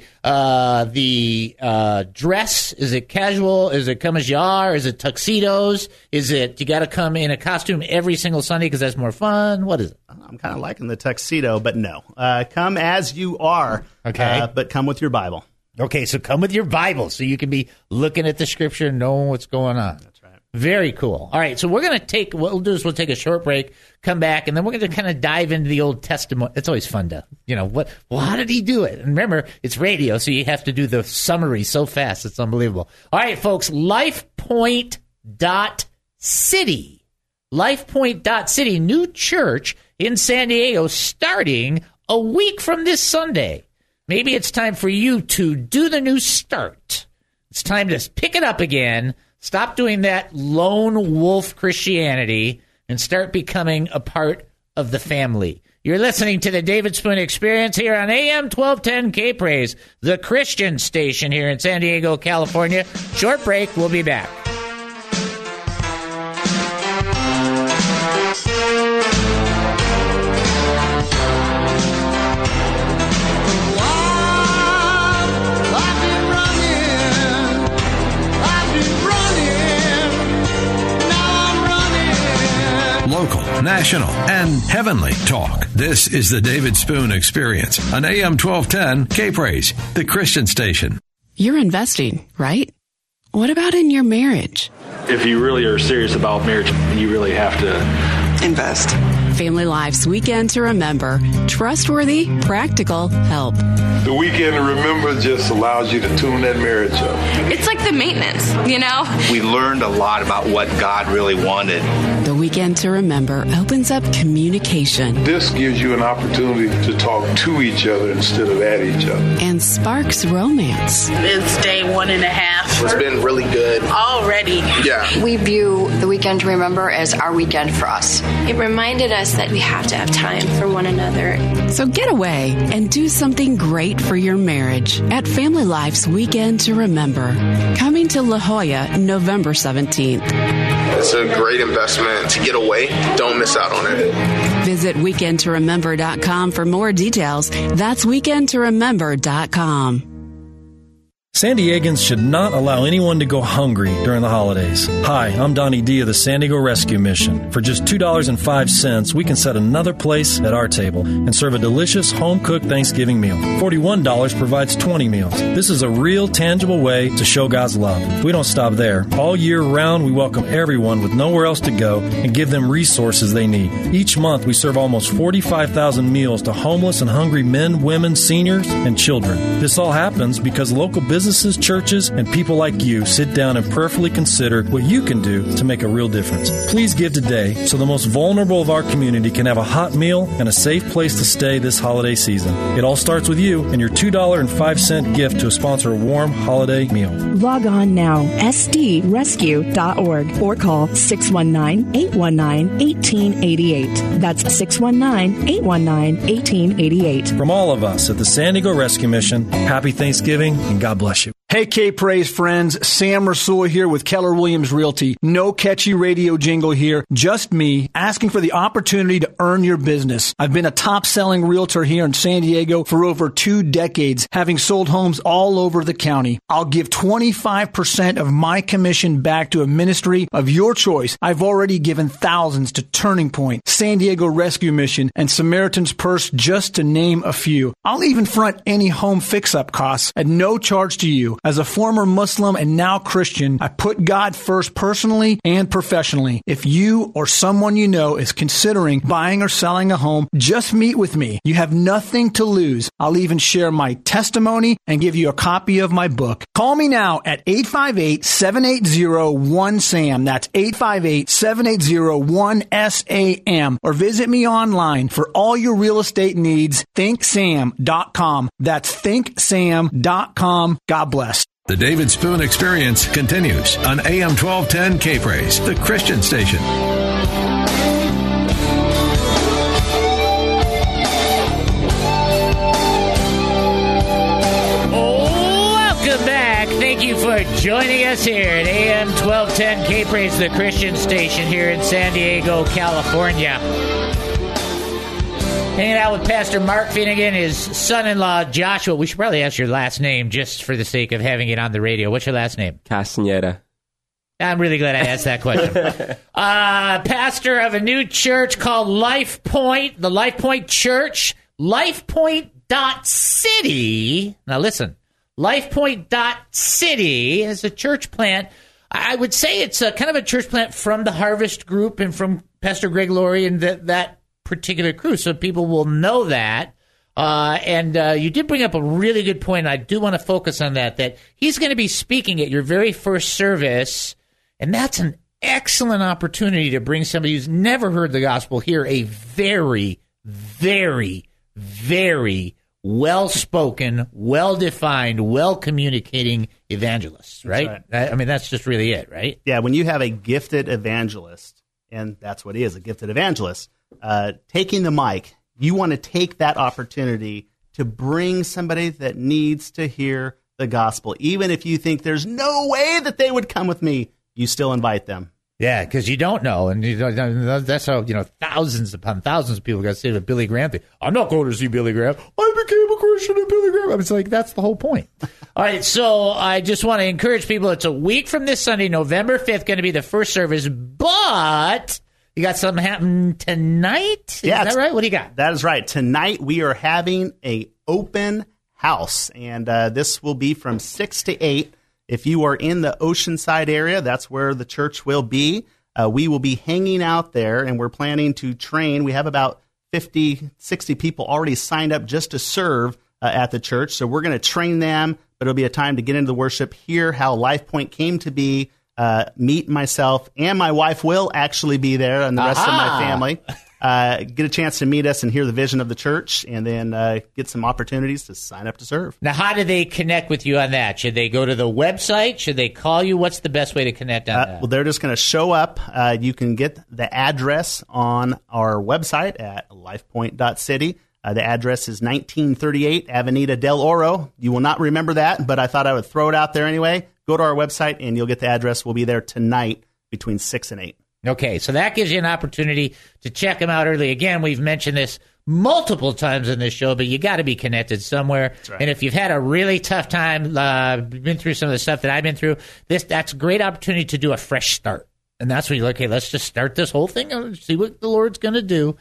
Speaker 2: the dress, is it casual? Is it come as you are? Is it tuxedos? Is it you got to come in a costume every single Sunday because that's more fun? What is it?
Speaker 13: I'm kind of liking the tuxedo, but no. Come as you are.
Speaker 2: Okay.
Speaker 13: But come with your Bible.
Speaker 2: Okay, so come with your Bible so you can be looking at the scripture and knowing what's going on.
Speaker 13: That's right.
Speaker 2: Very cool. All right, so we're going to take, what we'll do is we'll take a short break, come back, and then we're going to kind of dive into the Old Testament. It's always fun to, how did he do it? And remember, it's radio, so you have to do the summary so fast. It's unbelievable. All right, folks, LifePoint.city. LifePoint.city, new church in San Diego starting a week from this Sunday. maybe it's time for you to do the new start. It's time to pick it up again, stop doing that lone wolf Christianity, and start becoming a part of the family. You're listening to the David Spoon Experience here on AM 1210 K-Praise, the Christian station here in San Diego, California. Short break. We'll be back.
Speaker 3: Local, national, and heavenly talk. This is the David Spoon Experience on AM 1210 K-Praise, the Christian station.
Speaker 6: You're investing, right? What about in your marriage?
Speaker 22: If you really are serious about marriage, you really have to invest.
Speaker 6: Family Life's Weekend to Remember. Trustworthy, practical help.
Speaker 23: The Weekend to Remember just allows you to tune that marriage up.
Speaker 24: It's like the maintenance, you know?
Speaker 25: We learned a lot about what God really wanted.
Speaker 6: The Weekend to Remember opens up communication.
Speaker 23: This gives you an opportunity to talk to each other instead of at each other.
Speaker 6: And sparks romance.
Speaker 26: It's day 1.5.
Speaker 25: It's been really good.
Speaker 26: Already.
Speaker 25: Yeah.
Speaker 27: We view the Weekend to Remember as our weekend for us.
Speaker 24: It reminded us that we have to have time for one another.
Speaker 6: So get away and do something great for your marriage at Family Life's Weekend to Remember. Coming to La Jolla, November 17th.
Speaker 25: It's a great investment to get away. Don't miss out on it.
Speaker 6: Visit weekendtoremember.com for more details. That's weekendtoremember.com.
Speaker 28: San Diegans should not allow anyone to go hungry during the holidays. Hi, I'm Donnie D of the San Diego Rescue Mission. For just $2.05, we can set another place at our table and serve a delicious home-cooked Thanksgiving meal. $41 provides 20 meals. This is a real, tangible way to show God's love. We don't stop there. All year round, we welcome everyone with nowhere else to go and give them resources they need. Each month, we serve almost 45,000 meals to homeless and hungry men, women, seniors, and children. This all happens because local businesses, churches, and people like you sit down and prayerfully consider what you can do to make a real difference. Please give today so the most vulnerable of our community can have a hot meal and a safe place to stay this holiday season. It all starts with you and your $2.05 gift to sponsor a warm holiday meal.
Speaker 29: Log on now, sdrescue.org, or call 619-819-1888. That's 619-819-1888.
Speaker 28: From all of us at the San Diego Rescue Mission, happy Thanksgiving and God bless you.
Speaker 10: Hey, K-Praise friends, Sam Rasul here with Keller Williams Realty. No catchy radio jingle here, just me asking for the opportunity to earn your business. I've been a top-selling realtor here in San Diego for over 2 decades, having sold homes all over the county. I'll give 25% of my commission back to a ministry of your choice. I've already given thousands to Turning Point, San Diego Rescue Mission, and Samaritan's Purse, just to name a few. I'll even front any home fix-up costs at no charge to you. As a former Muslim and now Christian, I put God first personally and professionally. If you or someone you know is considering buying or selling a home, just meet with me. You have nothing to lose. I'll even share my testimony and give you a copy of my book. Call me now at 858-780-1SAM. That's 858-780-1SAM. Or visit me online for all your real estate needs. ThinkSam.com. That's ThinkSam.com. God bless.
Speaker 3: The David Spoon Experience continues on AM 1210 K-Praise, the Christian station.
Speaker 2: Welcome back. Thank you for joining us here at AM 1210 K-Praise, the Christian station here in San Diego, California. Hanging out with Pastor Mark Finnegan, his son-in-law, Joshua. We should probably ask your last name just for the sake of having it on the radio. What's your last name?
Speaker 1: Castaneda.
Speaker 2: I'm really glad I asked that question. Pastor of a new church called Life Point, the Life Point Church, LifePoint.city. Now listen, LifePoint.city is a church plant. I would say it's a kind of a church plant from the Harvest Group and from Pastor Greg Laurie and that particular crew, so people will know that. And you did bring up a really good point. I do want to focus on that he's going to be speaking at your very first service, and that's an excellent opportunity to bring somebody who's never heard the gospel here a very, very, very well-spoken, well-defined, well-communicating evangelists, right? I mean, that's just really it, right?
Speaker 13: Yeah, when you have a gifted evangelist, and that's what he is, a gifted evangelist, taking the mic, you want to take that opportunity to bring somebody that needs to hear the gospel. Even if you think there's no way that they would come with me, you still invite them.
Speaker 2: Yeah, because you don't know, and that's how thousands upon thousands of people got saved with Billy Graham thing. I'm not going to see Billy Graham. I became a Christian at Billy Graham. It's like that's the whole point. All right, so I just want to encourage people. It's a week from this Sunday, November 5th, going to be the first service, but you got something happening tonight? Is that right? What do you got?
Speaker 13: That is right. Tonight we are having a open house, and this will be from 6 to 8. If you are in the Oceanside area, that's where the church will be. We will be hanging out there, and we're planning to train. We have about 50, 60 people already signed up just to serve at the church. So we're going to train them, but it'll be a time to get into the worship, hear how LifePoint came to be, meet myself, and my wife will actually be there, and the rest of my family. Get a chance to meet us and hear the vision of the church, and then get some opportunities to sign up to serve.
Speaker 2: Now, how do they connect with you on that? Should they go to the website? Should they call you? What's the best way to connect on that?
Speaker 13: Well, they're just going to show up. You can get the address on our website at lifepoint.city. The address is 1938 Avenida del Oro. You will not remember that, but I thought I would throw it out there anyway. Go to our website, and you'll get the address. We'll be there tonight between 6 and 8.
Speaker 2: Okay, so that gives you an opportunity to check them out early. Again, we've mentioned this multiple times in this show, but you got to be connected somewhere. That's right. And if you've had a really tough time, been through some of the stuff that I've been through, that's a great opportunity to do a fresh start. And that's when you're like, okay, let's just start this whole thing and see what the Lord's going to do.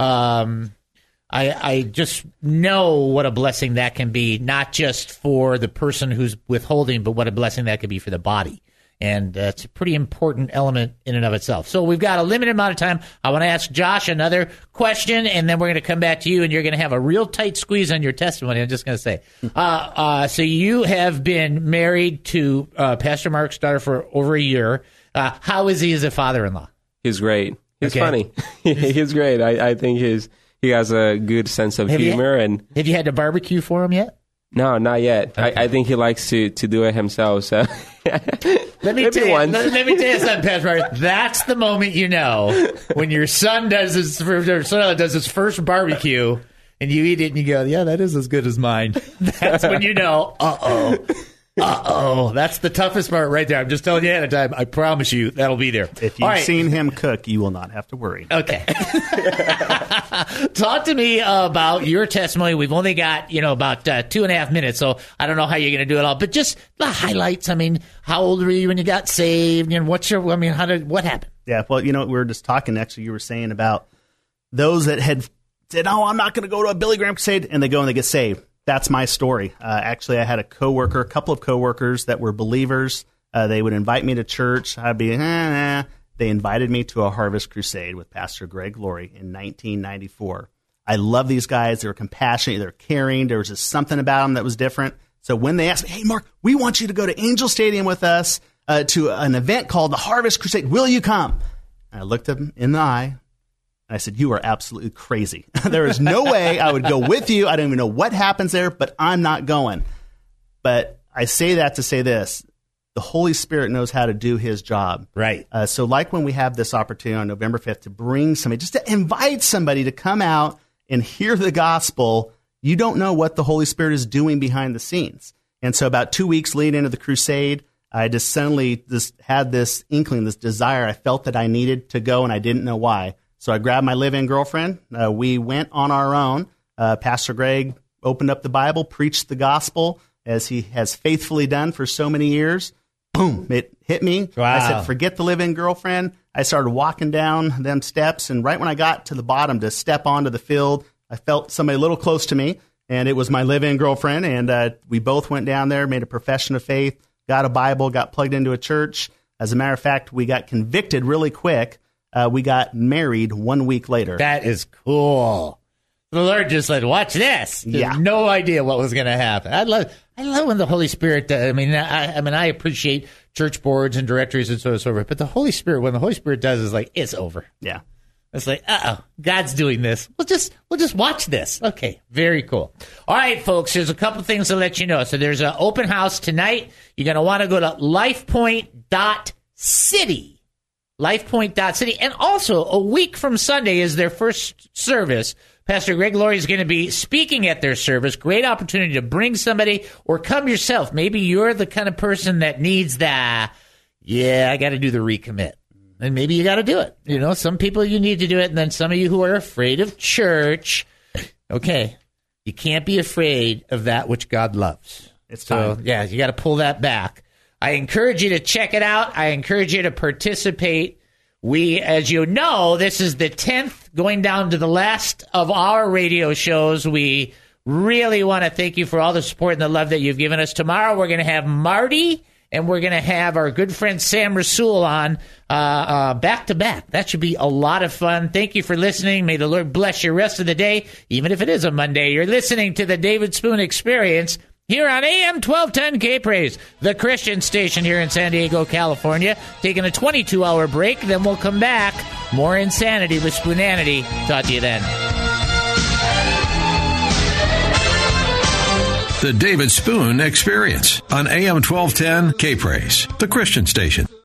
Speaker 2: I just know what a blessing that can be, not just for the person who's withholding, but what a blessing that could be for the body. And it's a pretty important element in and of itself. So we've got a limited amount of time. I want to ask Josh another question, and then we're going to come back to you, and you're going to have a real tight squeeze on your testimony. I'm just going to say. So you have been married to Pastor Mark Starr for over a year. How is he as a father-in-law?
Speaker 1: He's great. He's funny. He's great. I think he has a good sense of humor. And
Speaker 2: have you had to barbecue for him yet?
Speaker 1: No, not yet. Okay. I think he likes to do it himself. So
Speaker 2: let me tell you something, Pastor Mark. That's the moment you know when your son does his first barbecue, and you eat it, and you go, "Yeah, that is as good as mine." That's when you know. That's the toughest part right there. I'm just telling you ahead of time. I promise you that'll be there.
Speaker 13: If you've seen him cook, you will not have to worry.
Speaker 2: Okay. Talk to me about your testimony. We've only got, about 2.5 minutes, so I don't know how you're going to do it all, but just the highlights. I mean, how old were you when you got saved? What happened?
Speaker 13: Yeah, well, we were just talking, actually, you were saying about those that had said, "Oh, I'm not going to go to a Billy Graham crusade," and they go and they get saved. That's my story. Actually, I had a couple of coworkers that were believers. They would invite me to church. I'd be, They invited me to a Harvest Crusade with Pastor Greg Laurie in 1994. I love these guys. They were compassionate. They were caring. There was just something about them that was different. So when they asked me, "Hey, Mark, we want you to go to Angel Stadium with us to an event called the Harvest Crusade. Will you come?" And I looked them in the eye. I said, "You are absolutely crazy. There is no way I would go with you. I don't even know what happens there, but I'm not going." But I say that to say this. The Holy Spirit knows how to do his job.
Speaker 2: Right.
Speaker 13: So like when we have this opportunity on November 5th to bring somebody, just to invite somebody to come out and hear the gospel, you don't know what the Holy Spirit is doing behind the scenes. And so about 2 weeks leading into the crusade, I just suddenly had this inkling, this desire. I felt that I needed to go, and I didn't know why. So I grabbed my live-in girlfriend. We went on our own. Pastor Greg opened up the Bible, preached the gospel, as he has faithfully done for so many years. Boom, it hit me. Wow. I said, forget the live-in girlfriend. I started walking down them steps, and right when I got to the bottom to step onto the field, I felt somebody a little close to me, and it was my live-in girlfriend, and we both went down there, made a profession of faith, got a Bible, got plugged into a church. As a matter of fact, we got convicted really quick. We got married 1 week later.
Speaker 2: That is cool. The Lord just said, "Watch this."
Speaker 13: Yeah.
Speaker 2: No idea what was going to happen. I love when the Holy Spirit. I appreciate church boards and directories and so on and so forth. But the Holy Spirit, when the Holy Spirit does, is like it's over.
Speaker 13: Yeah.
Speaker 2: It's like, God's doing this. We'll just watch this. Okay, very cool. All right, folks, there's a couple things to let you know. So there's an open house tonight. You're going to want to go to lifepoint.city. Lifepoint.city. And also, a week from Sunday is their first service. Pastor Greg Laurie is going to be speaking at their service. Great opportunity to bring somebody or come yourself. Maybe you're the kind of person that needs I got to do the recommit. And maybe you got to do it. You know, some people you need to do it. And then some of you who are afraid of church, okay, you can't be afraid of that which God loves.
Speaker 13: It's time.
Speaker 2: So, you got to pull that back. I encourage you to check it out. I encourage you to participate. We, as you know, this is the 10th going down to the last of our radio shows. We really want to thank you for all the support and the love that you've given us. Tomorrow we're going to have Marty and we're going to have our good friend Sam Rasool on back to back. That should be a lot of fun. Thank you for listening. May the Lord bless your rest of the day, even if it is a Monday. You're listening to the David Spoon Experience here on AM 1210 K-Praise, the Christian station here in San Diego, California. Taking a 22-hour break, then we'll come back. More insanity with Spoonanity. Talk to you then.
Speaker 3: The David Spoon Experience on AM 1210 K-Praise, the Christian station.